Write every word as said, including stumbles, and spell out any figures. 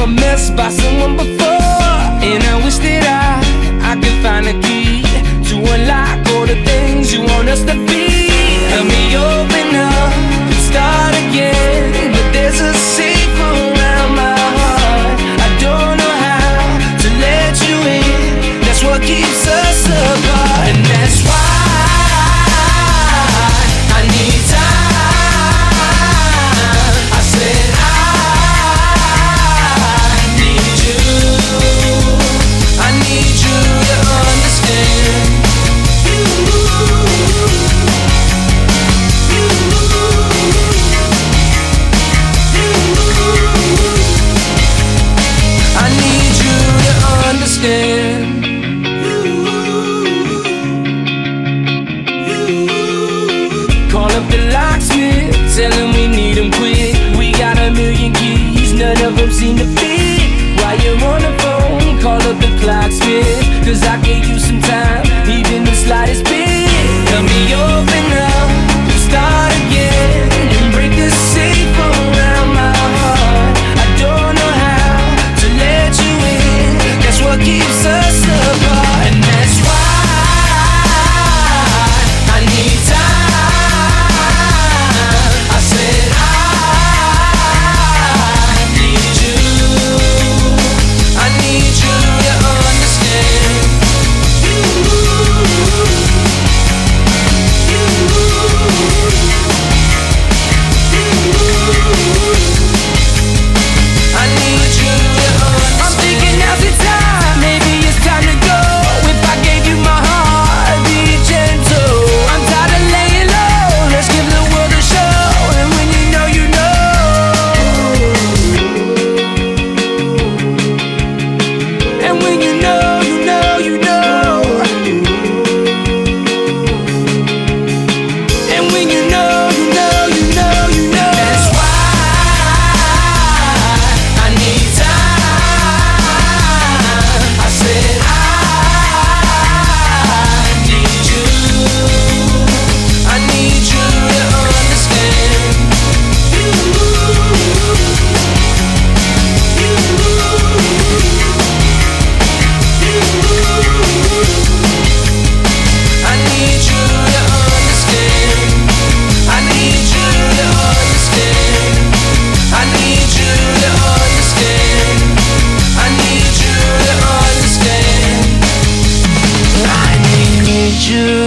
never messed by someone before. And I wish that I, I could find a key to unlock all the things you want us to be. Help me open up and start again, but there's a safe around my heart. I don't know how to let you in. That's what keeps us apart, and that's why I need time. I said I need you. I need you to understand. You, you, you. I need you to understand. Call up the locksmith, tell him we need him quick. We got a million keys, none of them seem to fit. While you're on the phone, call up the clocksmith, cause I gave you some time, even the slightest bit. Help me open up and start again, and break the safe around my heart. I don't know how to let you in. That's what keeps us apart, and that's why I need time. I said I need you. I need you to understand. You, you, you. I need you to understand. I'm thinking now's the time, maybe it's time to go. If I gave you my heart, be gentle. I'm tired of laying low, let's give the world a show. And when you know, you know. And when you know, you know, you know. And when you know, you know, you know, you know. That's why I need time. I said I need you. I need you to understand. You, you, you. I need you to understand. I need you to understand. I need you to understand. I need you to understand. I need you.